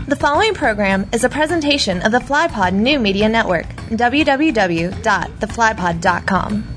The following program is a presentation of the FlyPod New Media Network, www.theflypod.com.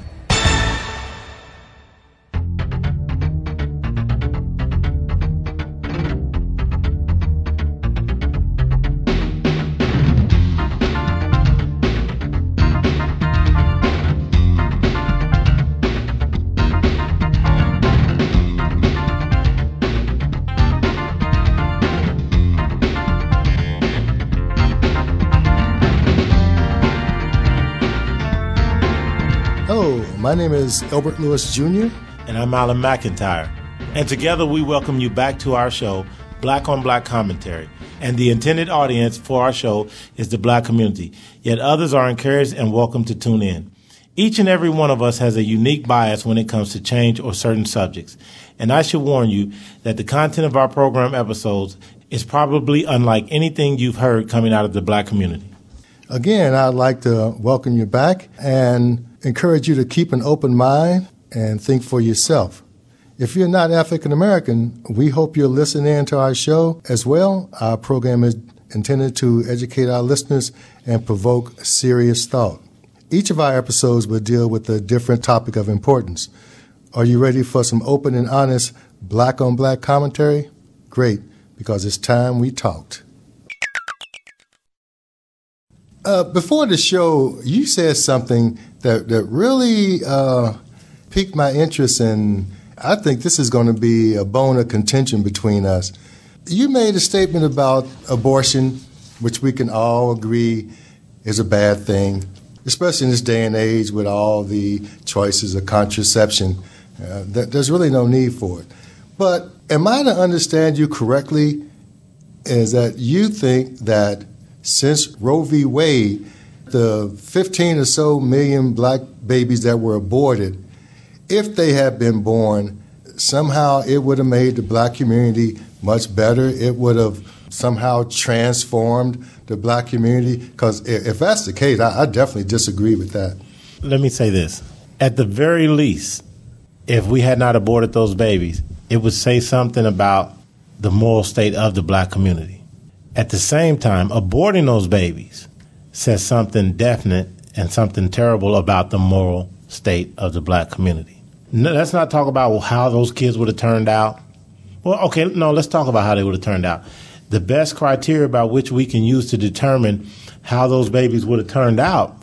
My name is Elbert Lewis Jr. And I'm Alan McIntyre. And together we welcome you back to our show, Black on Black Commentary. And the intended audience for our show is the Black community. Yet others are encouraged and welcome to tune in. Each and every one of us has a unique bias when it comes to change or certain subjects. And I should warn you that the content of our program episodes is probably unlike anything you've heard coming out of the Black community. Again, I'd like to welcome you back and encourage you to keep an open mind and think for yourself. If you're not African American, we hope you'll listen in to our show as well. Our program is intended to educate our listeners and provoke serious thought. Each of our episodes will deal with a different topic of importance. Are you ready for some open and honest Black on Black commentary? Great, because it's time we talked. Before the show, you said something that really piqued my interest, and I think this is going to be a bone of contention between us. You made a statement about abortion, which we can all agree is a bad thing, especially in this day and age with all the choices of contraception. There's really no need for it. But am I to understand you correctly is that you think that since Roe v. Wade, the 15 or so million black babies that were aborted, if they had been born, somehow it would have made the black community much better. It would have somehow transformed the black community. Because if that's the case, I definitely disagree with that. Let me say this. At the very least, if we had not aborted those babies, it would say something about the moral state of the black community. At the same time, aborting those babies says something definite and something terrible about the moral state of the black community. No, let's not talk about how those kids would have turned out. Well, okay, no, let's talk about how they would have turned out. The best criteria by which we can use to determine how those babies would have turned out,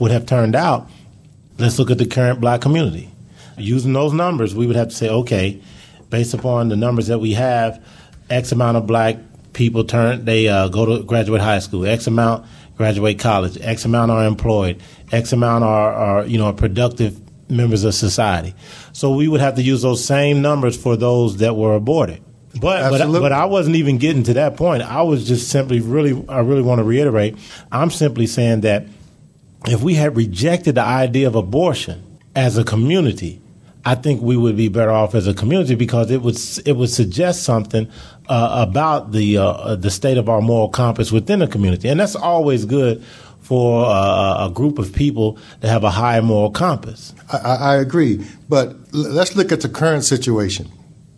let's look at the current black community. Using those numbers, we would have to say, okay, based upon the numbers that we have, X amount of black people go to graduate high school, X amount graduate college, X amount are employed, X amount are productive members of society. So we would have to use those same numbers for those that were aborted. But I wasn't even getting to that point. I was just simply I really want to reiterate, I'm simply saying that if we had rejected the idea of abortion as a community, I think we would be better off as a community because it would suggest something about the state of our moral compass within the community, and that's always good for a group of people to have a high moral compass. I agree, but let's look at the current situation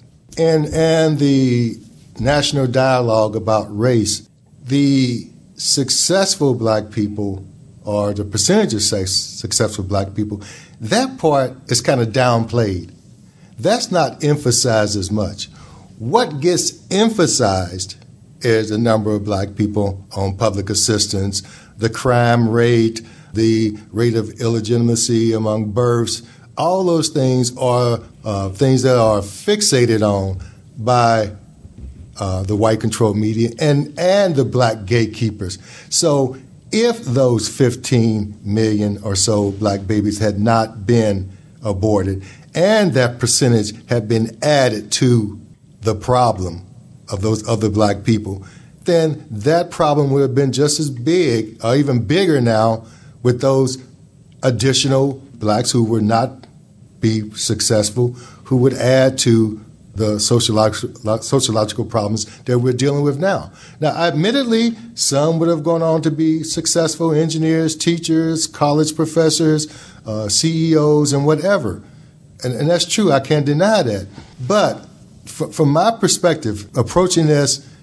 and the national dialogue about race. The successful black people, or the percentage of successful black people, that part is kind of downplayed. That's not emphasized as much. What gets emphasized is the number of black people on public assistance, the crime rate, the rate of illegitimacy among births. All those things are things that are fixated on by the white-controlled media and the black gatekeepers. So if those 15 million or so black babies had not been aborted and that percentage had been added to the problem of those other black people, then that problem would have been just as big or even bigger now with those additional blacks who would not be successful, who would add to the sociological problems that we're dealing with now. Now, admittedly, some would have gone on to be successful engineers, teachers, college professors, CEOs, and whatever. And that's true. I can't deny that. But from my perspective, approaching this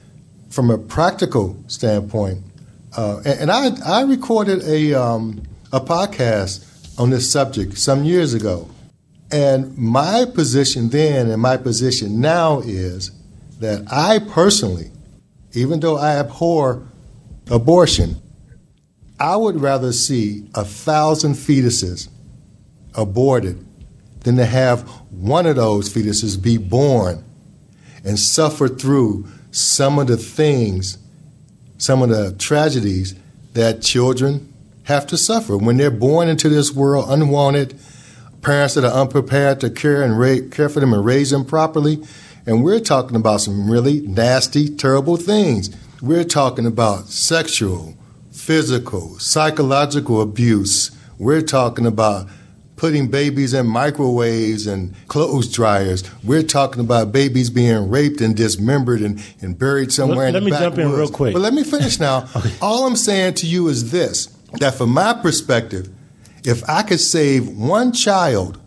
from a practical standpoint, and I recorded a podcast on this subject some years ago. And my position then and my position now is that I personally, even though I abhor abortion, I would rather see 1,000 fetuses aborted than to have one of those fetuses be born and suffer through some of the things, some of the tragedies that children have to suffer when they're born into this world unwanted, parents that are unprepared to care for them and raise them properly. And we're talking about some really nasty, terrible things. We're talking about sexual, physical, psychological abuse. We're talking about putting babies in microwaves and clothes dryers. We're talking about babies being raped and dismembered and buried somewhere in the backwoods. Let me jump in real quick. But let me finish now. Okay. All I'm saying to you is this, that from my perspective, if I could save one child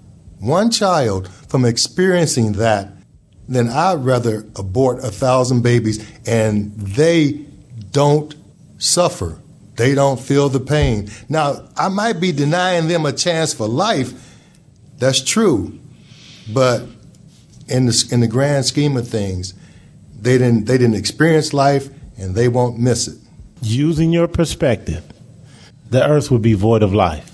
from experiencing that, then I'd rather abort 1,000 babies and they don't suffer. They don't feel the pain. Now, I might be denying them a chance for life. That's true. But in the grand scheme of things, they didn't experience life and they won't miss it. Using your perspective, the earth would be void of life.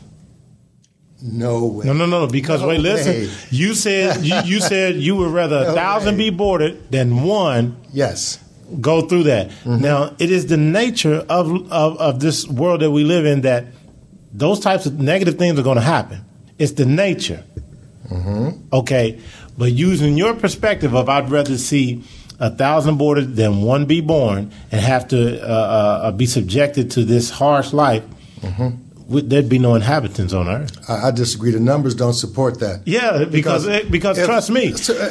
No way. No. Because no wait, listen. way. You said you would rather 1,000 be aborted than one. Yes. Go through that. Mm-hmm. Now, it is the nature of this world that we live in that those types of negative things are going to happen. It's the nature. Mm-hmm. Okay, but using your perspective of I'd rather see 1,000 aborted than one be born and have to be subjected to this harsh life. Mm-hmm. There'd be no inhabitants on Earth. I disagree. The numbers don't support that. Yeah, because trust me,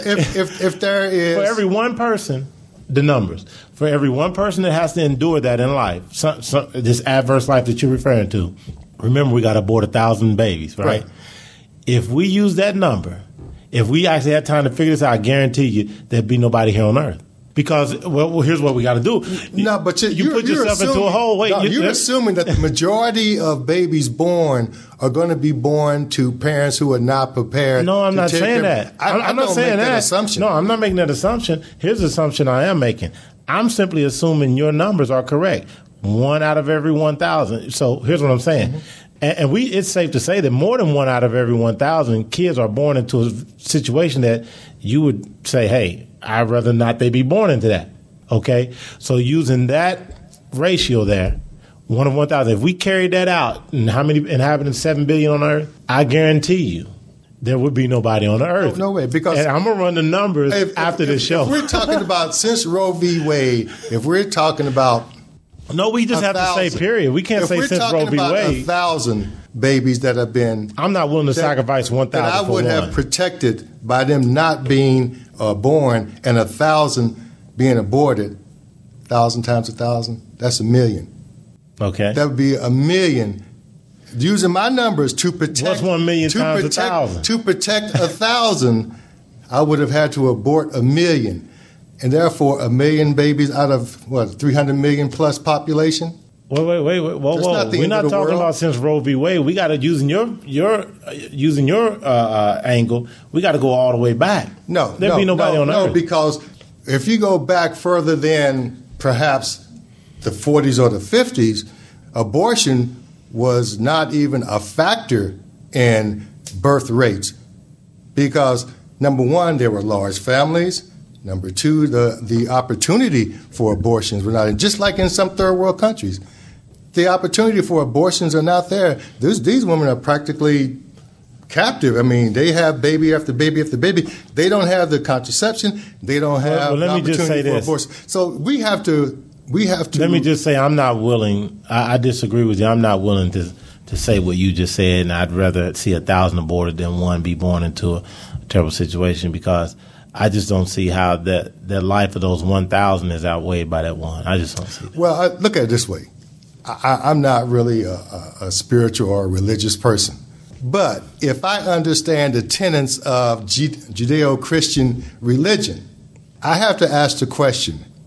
if there is for every one person, the numbers for every one person that has to endure that in life, this adverse life that you're referring to. Remember, we got to abort 1,000 babies, right? If we use that number, if we actually had time to figure this out, I guarantee you there'd be nobody here on Earth. Because, well, here's what we got to do. No, but you put yourself into a hole. Wait, you're assuming that the majority of babies born are going to be born to parents who are not prepared. No, I'm not saying that. I'm not saying that assumption. No, I'm not making that assumption. Here's the assumption I am making. I'm simply assuming your numbers are correct. 1 out of every 1,000. So here's what I'm saying. Mm-hmm. And it's safe to say that more than 1 out of every 1,000 kids are born into a situation that you would say, hey, I'd rather not they be born into that. Okay? So using that ratio there, 1 of 1,000, if we carried that out, and how many inhabitants, 7 billion on Earth, I guarantee you there would be nobody on the Earth. No way. Because and I'm going to run the numbers after the show. If we're talking about, since Roe v. Wade, if we're talking about no, we just have to say period. We can't say since Roe v. Wade. If we're talking about 1,000 babies that have been... I'm not willing to sacrifice 1,000 that I would have protected by them not being born and 1,000 being aborted. 1,000 times 1,000, that's 1 million. Okay. That would be 1 million. Using my numbers to protect... What's 1 million times 1,000? To protect 1,000, I would have had to abort 1 million. And therefore, 1 million babies out of, 300 million plus population? Wait. Whoa. We're not talking about since Roe v. Wade. We got to, using your angle, we got to go all the way back. There'd be nobody on Earth. No, because if you go back further than perhaps the 40s or the 50s, abortion was not even a factor in birth rates. Because, number one, there were large families. Number two, the opportunity for abortions were not, just like in some third world countries. The opportunity for abortions are not there. These women are practically captive. I mean, they have baby after baby after baby. They don't have the contraception. They don't have the opportunity for abortion. So we have to. Let me just say, I'm not willing. I disagree with you. I'm not willing to say what you just said, and I'd rather see 1,000 aborted than one be born into a terrible situation, because I just don't see how the life of those 1,000 is outweighed by that one. I just don't see that. Well, look at it this way. I'm not really a spiritual or a religious person. But if I understand the tenets of Judeo-Christian religion, I have to ask the question,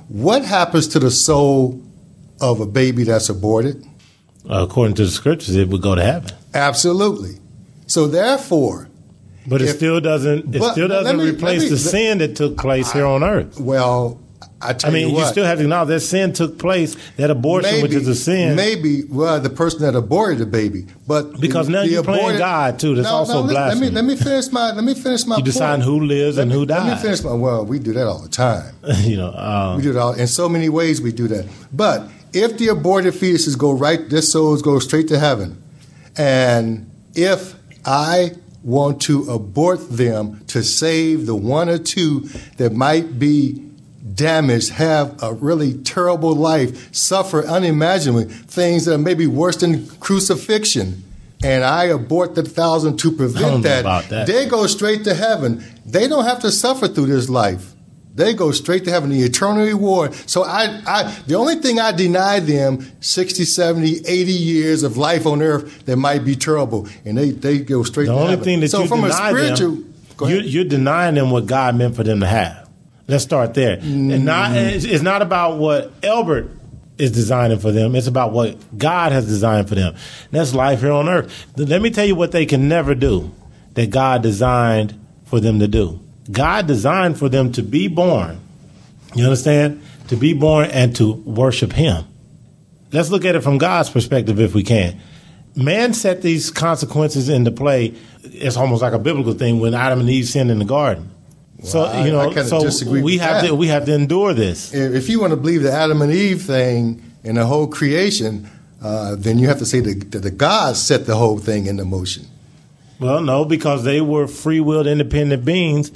what happens to the soul of a baby that's aborted? According to the scriptures, it would go to heaven. Absolutely. So therefore, but it still doesn't replace the sin that took place here on earth. Well, you still have to acknowledge that sin took place, that abortion, which is a sin. Maybe, the person that aborted the baby, but because now you're playing God too. That's also blasphemy. Let me finish my You decide who lives and who dies. Let me finish my. Well, we do that all the time. We do it all in so many ways. We do that. But if the aborted fetuses go right, their souls go straight to heaven, and if I want to abort them to save the one or two that might be damaged, have a really terrible life, suffer unimaginably, things that are maybe worse than crucifixion, and I abort the 1,000 to prevent that, they go straight to heaven. They don't have to suffer through this life. They go straight to heaven, the eternal reward. So the only thing I deny them, 60, 70, 80 years of life on earth that might be terrible, and they go straight to heaven. The only thing that you deny them, you're denying them what God meant for them to have. Let's start there. And it's not about what Elbert is designing for them. It's about what God has designed for them. That's life here on earth. Let me tell you what they can never do that God designed for them to do. God designed for them to be born. You understand? To be born and to worship Him. Let's look at it from God's perspective if we can. Man set these consequences into play. It's almost like a biblical thing when Adam and Eve sinned in the garden. So we have to endure this. If you want to believe the Adam and Eve thing and the whole creation, then you have to say that the God set the whole thing into motion. Well, no, because they were free-willed, independent beings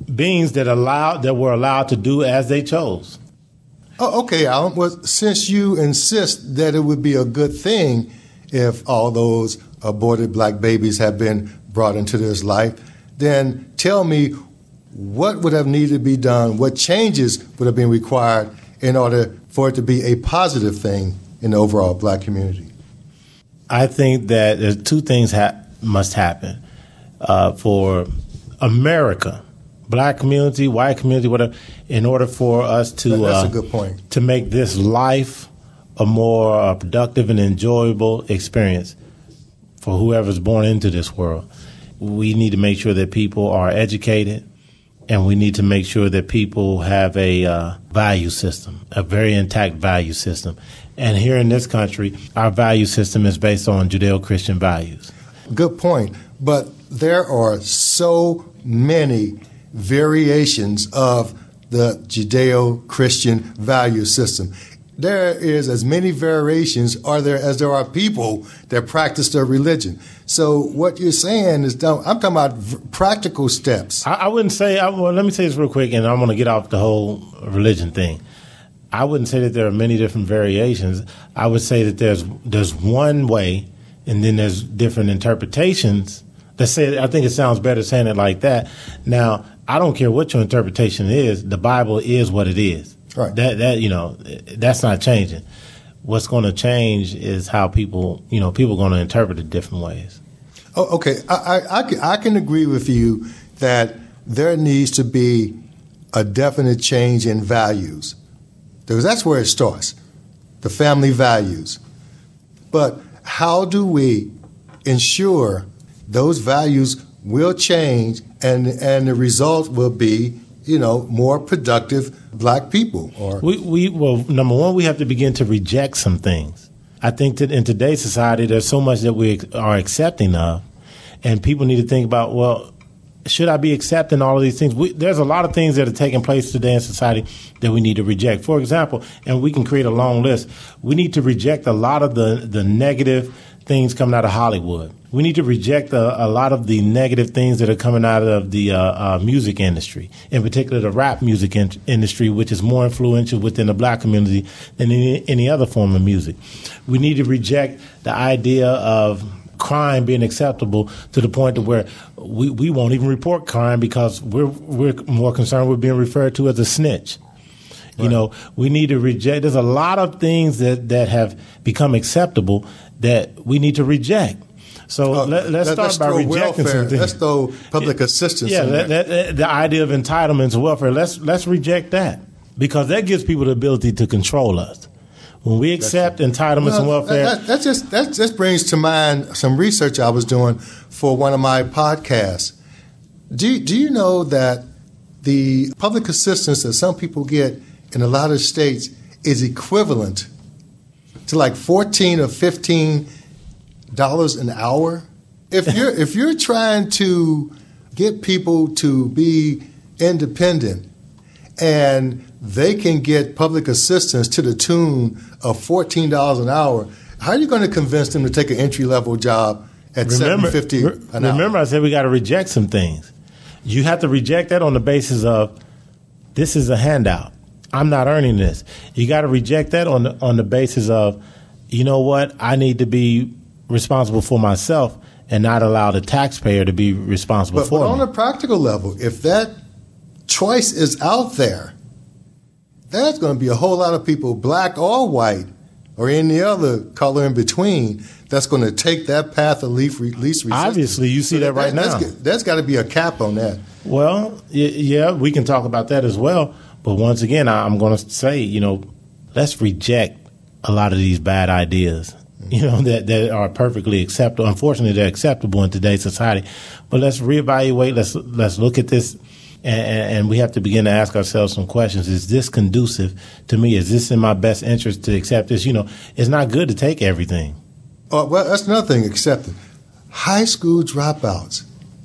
that were allowed to do as they chose. Oh, okay, Alan. Well, since you insist that it would be a good thing if all those aborted black babies have been brought into this life, then tell me, what would have needed to be done? What changes would have been required in order for it to be a positive thing in the overall black community? I think that there's two things must happen for America, black community, white community, whatever, in order for us to that's a good point. To make this life a more productive and enjoyable experience for whoever's born into this world. We need to make sure that people are educated. And we need to make sure that people have a value system, a very intact value system. And here in this country, our value system is based on Judeo-Christian values. Good point. But there are so many variations of the Judeo-Christian value system. There is as many variations as there are people that practice their religion. So what you're saying is, I'm talking about practical steps. I wouldn't say, let me say this real quick, and I'm going to get off the whole religion thing. I wouldn't say that there are many different variations. I would say that there's one way, and then there's different interpretations. Let's say, I think it sounds better saying it like that. Now, I don't care what your interpretation is. The Bible is what it is. Right. That's not changing. What's going to change is how people are going to interpret it different ways. Oh, okay. I can agree with you that there needs to be a definite change in values, because that's where it starts, the family values. But how do we ensure those values will change and the result will be, more productive black people? Well, number one, we have to begin to reject some things. I think that in today's society, there's so much that we are accepting of, and people need to think about, well, should I be accepting all of these things? There's a lot of things that are taking place today in society that we need to reject. For example, and we can create a long list, we need to reject a lot of the negative things coming out of Hollywood. We need to reject a lot of the negative things that are coming out of the music industry, in particular the rap music industry, which is more influential within the black community than any other form of music. We need to reject the idea of crime being acceptable to the point to where we won't even report crime because we're more concerned with being referred to as a snitch. Right. We need to reject. There's a lot of things that have become acceptable that we need to reject. So let's start by rejecting some things. Let's throw public assistance. Yeah, the idea of entitlements and welfare. Let's reject that. because that gives people the ability to control us. When we accept entitlements and welfare. That just brings to mind some research I was doing for one of my podcasts. Do you know that the public assistance that some people get in a lot of states is equivalent to like $14 or $15 an hour? If you're trying to get people to be independent and they can get public assistance to the tune of $14 an hour, how are you going to convince them to take an entry-level job at $7.50 an hour? Remember, I said we got to reject some things. You have to reject that on the basis of this is a handout. I'm not earning this. You got to reject that on the basis of, you know what, I need to be responsible for myself and not allow the taxpayer to be responsible for me. But on a practical level, if that choice is out there, there's going to be a whole lot of people, black or white, or any other color in between, that's going to take that path of least resistance. Obviously, you see that right now. There's got to be a cap on that. Well, yeah, we can talk about that as well. But once again, I'm going to say, let's reject a lot of these bad ideas, that are perfectly acceptable. Unfortunately, they're acceptable in today's society. But let's reevaluate. Let's look at this. And we have to begin to ask ourselves some questions. Is this conducive to me? Is this in my best interest to accept this? It's not good to take everything. Well, that's another thing, accepted. High school dropouts.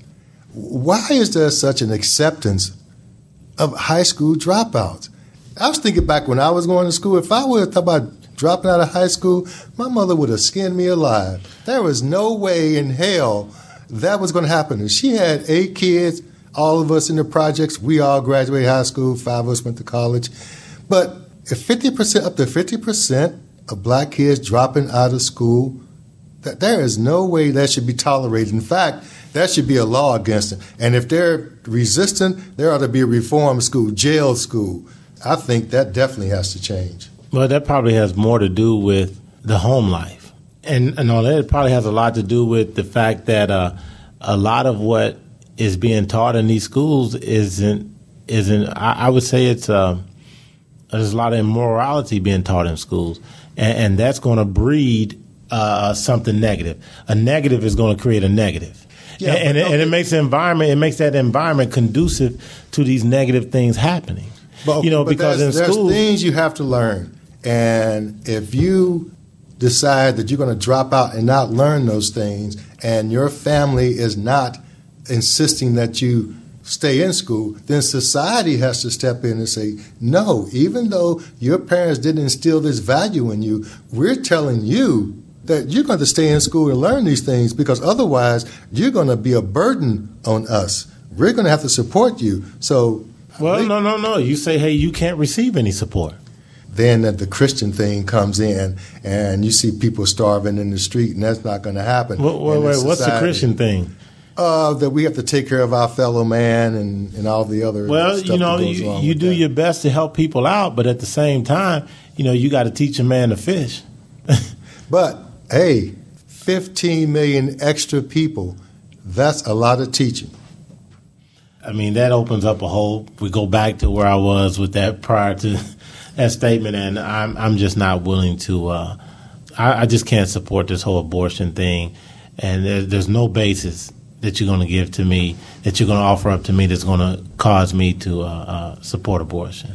Why is there such an acceptance of high school dropouts? I was thinking back when I was going to school, if I would have thought about dropping out of high school, my mother would have skinned me alive. There was no way in hell that was going to happen. And she had 8 kids. All of us in the projects, we all graduated high school, 5 of us went to college. But if up to 50% of black kids dropping out of school, there is no way that should be tolerated. In fact, that should be a law against it. And if they're resistant, there ought to be a reform school, jail school. I think that definitely has to change. Well, that probably has more to do with the home life. And all that, it probably has a lot to do with the fact that a lot of what is being taught in these schools isn't. I would say there's a lot of immorality being taught in schools, and that's going to breed something negative. A negative is going to create a negative, and it makes the environment. It makes that environment conducive to these negative things happening. But because in schools, there's things you have to learn, and if you decide that you're going to drop out and not learn those things, and your family is not insisting that you stay in school, then society has to step in and say, no, even though your parents didn't instill this value in you, we're telling you that you're going to stay in school and learn these things, because otherwise you're going to be a burden on us. We're going to have to support you. So, no. You say, hey, you can't receive any support. Then the Christian thing comes in, and you see people starving in the street, and that's not going to happen. Wait, what's the Christian thing? That we have to take care of our fellow man and all the other stuff that goes along you with do that. your best to help people out, but at the same time, you got to teach a man to fish. But, hey, 15 million extra people, that's a lot of teaching. I mean, that opens up a whole. We go back to where I was with that prior to that statement, and I'm just not willing to. I just can't support this whole abortion thing, and there's no basis that you're going to give to me, that you're going to offer up to me, that's going to cause me to support abortion.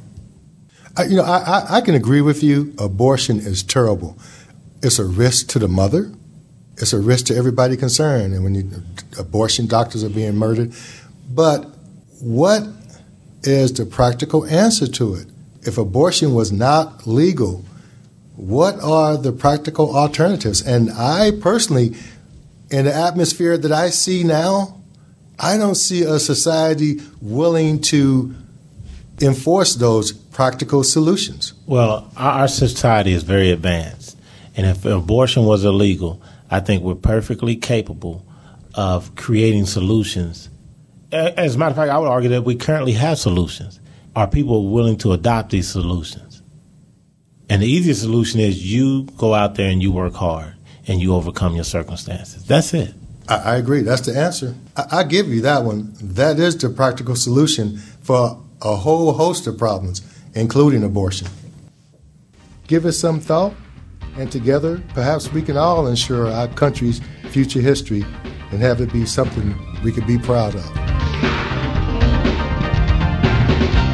I can agree with you. Abortion is terrible. It's a risk to the mother. It's a risk to everybody concerned. And when abortion doctors are being murdered. But what is the practical answer to it? If abortion was not legal, what are the practical alternatives? And I personally, in the atmosphere that I see now, I don't see a society willing to enforce those practical solutions. Well, our society is very advanced. And if abortion was illegal, I think we're perfectly capable of creating solutions. As a matter of fact, I would argue that we currently have solutions. Are people willing to adopt these solutions? And the easiest solution is you go out there and you work hard and you overcome your circumstances. That's it. I agree. That's the answer. I give you that one. That is the practical solution for a whole host of problems. including abortion. Give it some thought, and together, perhaps we can all ensure our country's future history and have it be something we can be proud of.